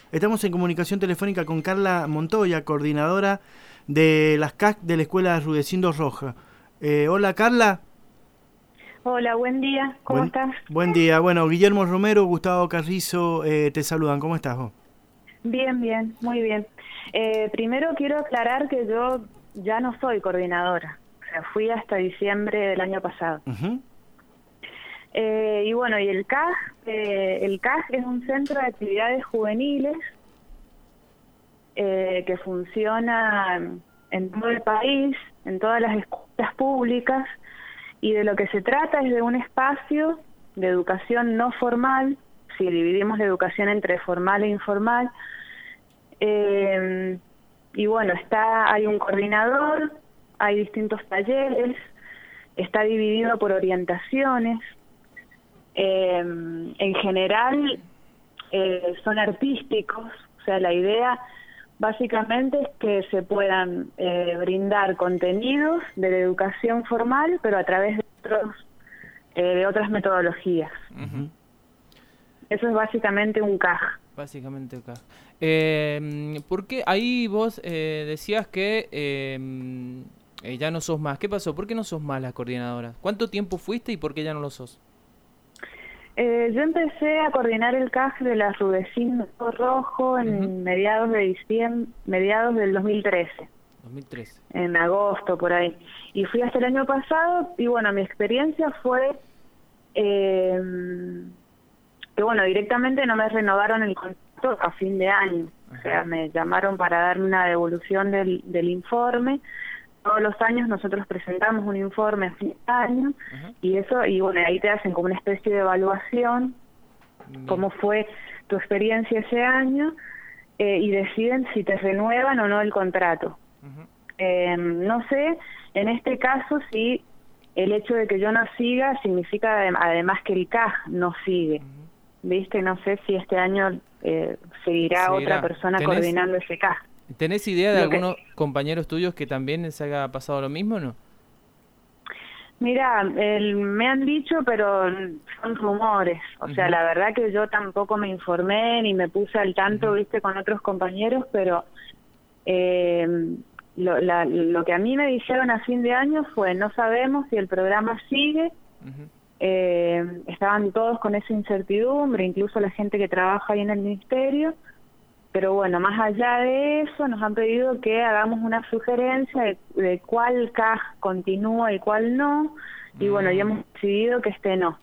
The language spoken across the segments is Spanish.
Estamos en comunicación telefónica con Carla Montoya, coordinadora de las CAC de la Escuela Rudecindo Roja. Hola, Carla. Hola, buen día, ¿cómo estás? Buen día. Bueno, Guillermo Romero, Gustavo Carrizo te saludan. ¿Cómo estás vos? Bien, bien, muy bien. Primero quiero aclarar que yo ya no soy coordinadora. O sea, fui hasta diciembre del año pasado. Uh-huh. Y bueno, y el CAG es un centro de actividades juveniles que funciona en todo el país, en todas las escuelas públicas, y de lo que se trata es de un espacio de educación no formal, si dividimos la educación entre formal e informal. Y bueno, hay un coordinador, hay distintos talleres, está dividido por orientaciones. En general son artísticos, o sea, la idea básicamente es que se puedan brindar contenidos de la educación formal, pero a través de otras metodologías. Uh-huh. Eso es básicamente un CAG. Básicamente un CAG. ¿Por qué ahí vos decías que ya no sos más? ¿Qué pasó? ¿Por qué no sos más la coordinadora? ¿Cuánto tiempo fuiste y por qué ya no lo sos? Yo empecé a coordinar el CAG de la Rudecindo Rojo en mediados de diciembre, mediados del 2013. 2013. En agosto, por ahí. Y fui hasta el año pasado, y bueno, mi experiencia fue que bueno, directamente no me renovaron el contrato a fin de año. O sea, me llamaron para darme una devolución del informe. Todos los años nosotros presentamos un informe a fin de año, y bueno, ahí te hacen como una especie de evaluación, cómo fue tu experiencia ese año, y deciden si te renuevan o no el contrato. No sé, en este caso, si el hecho de que yo no siga significa además que el CAG no sigue. ¿Viste? No sé si este año seguirá otra persona coordinando ese CAG. ¿Tenés idea de algunos compañeros tuyos que también les haya pasado lo mismo o no? Mira, me han dicho, pero son rumores. O sea, la verdad que yo tampoco me informé ni me puse al tanto, viste, con otros compañeros, pero lo que a mí me dijeron a fin de año fue: no sabemos si el programa sigue. Estaban todos con esa incertidumbre, incluso la gente que trabaja ahí en el ministerio. Pero bueno, más allá de eso, nos han pedido que hagamos una sugerencia de cuál CAG continúa y cuál no, y bueno, ya hemos decidido que no.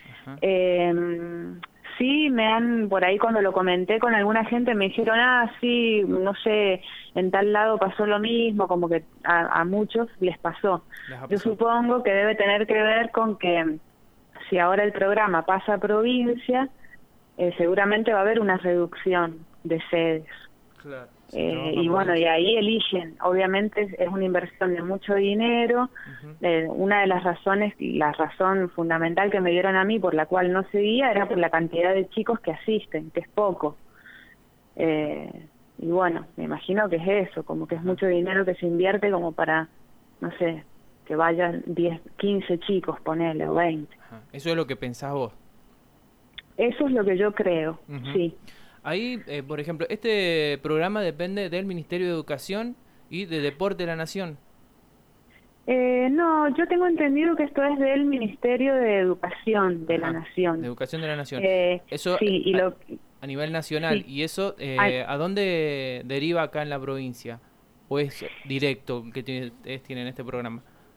Sí, por ahí cuando lo comenté con alguna gente me dijeron, sí, no sé, en tal lado pasó lo mismo, como que a muchos les pasó. Yo supongo que debe tener que ver con que si ahora el programa pasa a provincia, seguramente va a haber una reducción de sedes. Claro. Y bueno, y ahí eligen. Obviamente es una inversión de mucho dinero. Una de las razones, la razón fundamental que me dieron a mí por la cual no seguía, era por la cantidad de chicos que asisten, que es poco. Y bueno, me imagino que es eso, como que es mucho dinero que se invierte como para, no sé, que vayan 10, 15 chicos, ponele, o 20. Eso es lo que pensás vos. Eso es lo que yo creo, sí. Ahí, por ejemplo, este programa depende del Ministerio de Educación y de Deporte de la Nación. No, yo tengo entendido que esto es del Ministerio de Educación de la Nación. De Educación de la Nación. Eso sí, y a nivel nacional. Sí. ¿Y eso a dónde deriva acá en la provincia? ¿O es directo que tienen este programa?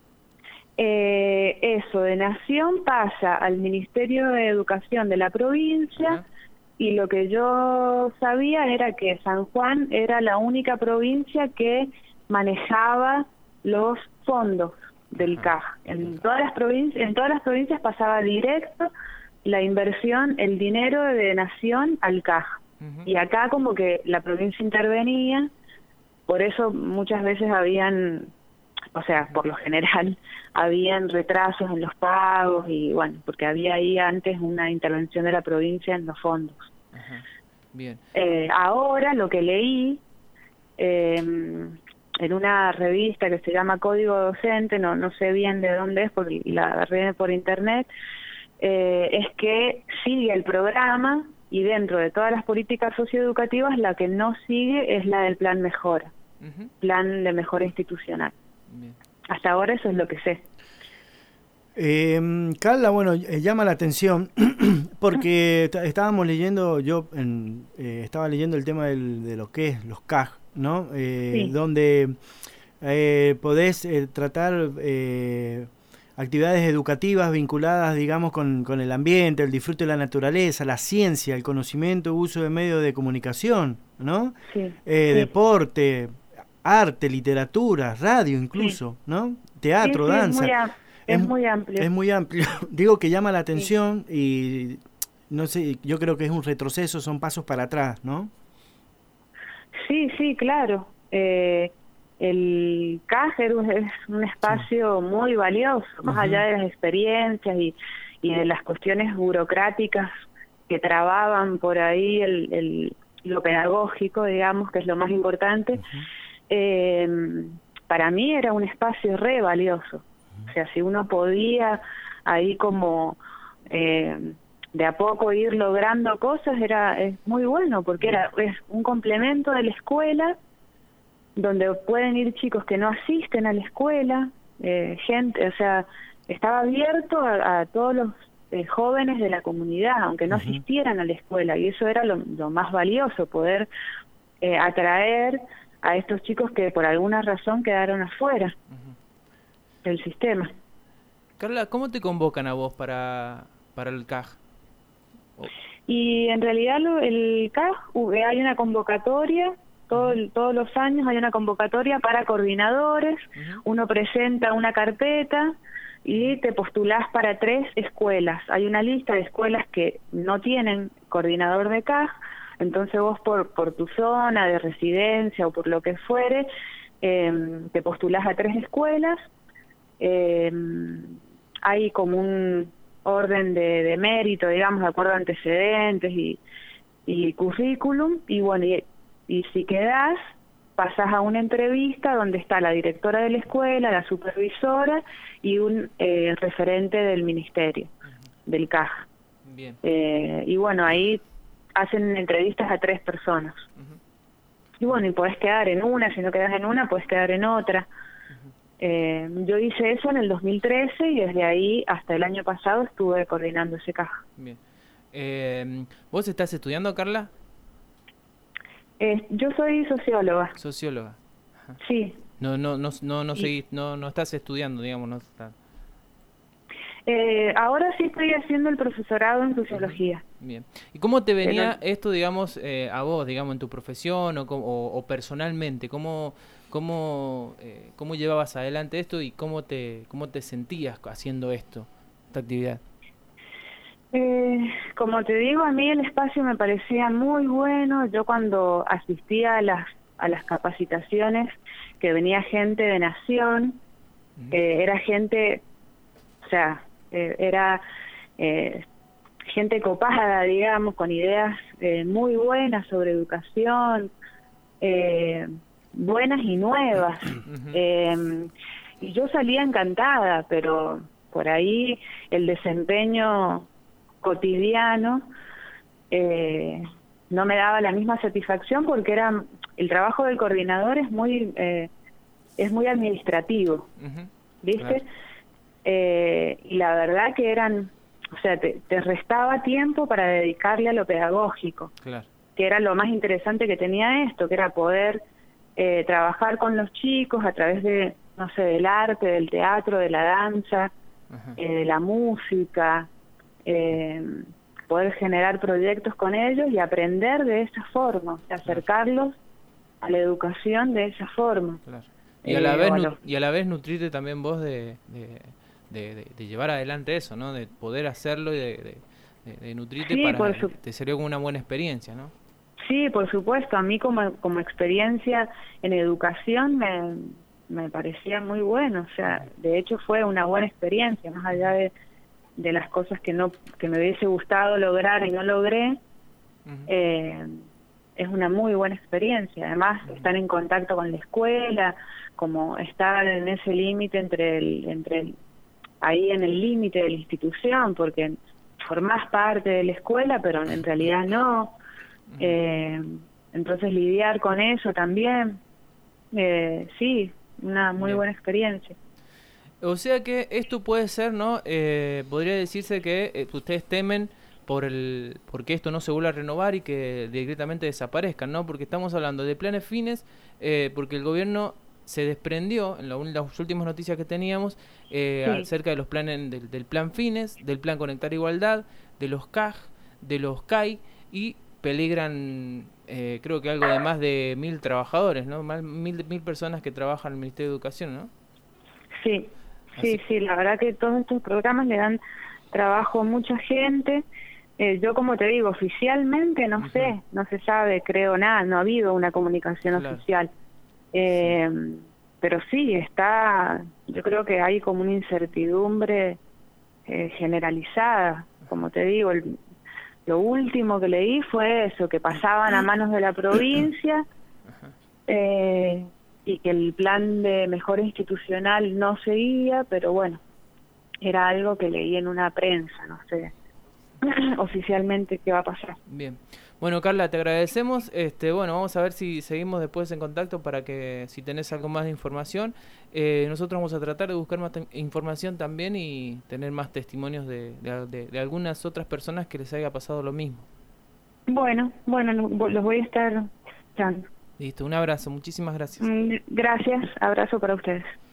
Eso, de Nación pasa al Ministerio de Educación de la provincia. Y lo que yo sabía era que San Juan era la única provincia que manejaba los fondos del CAG. En todas las provincias pasaba directo la inversión, el dinero de Nación al CAG. Y acá como que la provincia intervenía, por eso muchas veces o sea, por lo general, habían retrasos en los pagos y bueno, porque había ahí antes una intervención de la provincia en los fondos. Bien. Ahora lo que leí en una revista que se llama Código Docente, no sé bien de dónde es porque la agarré por internet, es que sigue el programa y dentro de todas las políticas socioeducativas la que no sigue es la del plan mejora, plan de mejora institucional. Bien. Hasta ahora eso es lo que sé. Carla, bueno, llama la atención porque estábamos leyendo, estaba leyendo el tema de lo que es los CAG, ¿no? Sí. Donde podés tratar actividades educativas vinculadas, digamos, con el ambiente, el disfrute de la naturaleza, la ciencia, el conocimiento, uso de medios de comunicación, ¿no? Sí. Deporte, arte, literatura, radio incluso, ¿no? Teatro, danza. Es muy amplio. Es muy amplio. Digo que llama la atención y no sé, yo creo que es un retroceso, son pasos para atrás, ¿no? Sí, claro. El CAG es un espacio muy valioso, más allá de las experiencias y de las cuestiones burocráticas que trababan por ahí lo pedagógico, digamos, que es lo más importante. Para mí era un espacio re valioso. O sea, si uno podía ahí como de a poco ir logrando cosas, es muy bueno, porque es un complemento de la escuela, donde pueden ir chicos que no asisten a la escuela, gente, o sea, estaba abierto a todos los jóvenes de la comunidad, aunque no asistieran a la escuela, y eso era lo más valioso, poder atraer a estos chicos que por alguna razón quedaron afuera del sistema. Carla, ¿cómo te convocan a vos para el CAG? Y en realidad el CAG, hay una convocatoria, todos los años hay una convocatoria para coordinadores, uno presenta una carpeta y te postulás para 3 escuelas. Hay una lista de escuelas que no tienen coordinador de CAG, entonces vos por tu zona de residencia o por lo que fuere, te postulás a 3 escuelas. Hay como un orden de mérito, digamos, de acuerdo a antecedentes y currículum, y bueno, y si quedás, pasás a una entrevista donde está la directora de la escuela, la supervisora y un referente del ministerio, del CAG. Bien. Y bueno, ahí hacen entrevistas a 3 personas. Y bueno, y podés quedar en una, si no quedás en una, podés quedar en otra. Yo hice eso en el 2013 y desde ahí hasta el año pasado estuve coordinando ese CAG. Bien. ¿Vos estás estudiando, Carla? Yo soy socióloga. Socióloga. Ajá. Sí. No estás estudiando, digamos, no está. Ahora sí estoy haciendo el profesorado en sociología. Bien. ¿Y cómo te venía esto, digamos, a vos, digamos, en tu profesión o personalmente? ¿Cómo llevabas adelante esto y cómo te sentías haciendo esta actividad? Como te digo, a mí el espacio me parecía muy bueno. Yo cuando asistía a las capacitaciones, que venía gente de Nación, era gente, o sea, era gente copada, digamos, con ideas muy buenas sobre educación, buenas y nuevas. Y yo salía encantada, pero por ahí el desempeño cotidiano no me daba la misma satisfacción, porque el trabajo del coordinador es muy administrativo, ¿viste? Claro. Y la verdad que o sea, te restaba tiempo para dedicarle a lo pedagógico, claro, que era lo más interesante que tenía esto, que era poder trabajar con los chicos a través de, no sé, del arte, del teatro, de la danza, de la música, poder generar proyectos con ellos y aprender de esa forma, acercarlos a la educación de esa forma. Claro. Y a la vez nutrirte también vos de llevar adelante eso, ¿no? De poder hacerlo y de nutrirte, sí, te sería como una buena experiencia, ¿no? Sí, por supuesto. A mí como experiencia en educación me parecía muy bueno. O sea, de hecho fue una buena experiencia, más allá de las cosas que me hubiese gustado lograr y no logré. Es una muy buena experiencia. Además, estar en contacto con la escuela, como estar en ese límite ahí en el límite de la institución, porque formás parte de la escuela, pero en realidad no. Entonces lidiar con eso también, sí, una muy buena experiencia. O sea que esto puede ser, ¿no? Podría decirse que ustedes temen porque esto no se vuelva a renovar y que directamente desaparezcan, ¿no? Porque estamos hablando de planes fines, porque el gobierno se desprendió, en las últimas noticias que teníamos, acerca de los planes del plan fines, del plan Conectar Igualdad, de los CAG, de los CAI, y peligran, creo que algo de más de 1.000 trabajadores, ¿no? Más 1.000 personas que trabajan en el Ministerio de Educación, ¿no? Sí, sí, la verdad que todos estos programas le dan trabajo a mucha gente. Yo, como te digo, oficialmente no sé, no se sabe, creo, nada, no ha habido una comunicación oficial. Pero sí, yo creo que hay como una incertidumbre generalizada. Como te digo, lo último que leí fue eso, que pasaban a manos de la provincia y que el plan de mejora institucional no seguía, pero bueno, era algo que leí en una prensa, no sé oficialmente qué va a pasar. Bien. Bueno, Carla, te agradecemos. Bueno, vamos a ver si seguimos después en contacto para que si tenés algo más de información. Nosotros vamos a tratar de buscar más información también y tener más testimonios de algunas otras personas que les haya pasado lo mismo. Bueno, los voy a estar escuchando. Listo, un abrazo, muchísimas gracias. Gracias, abrazo para ustedes.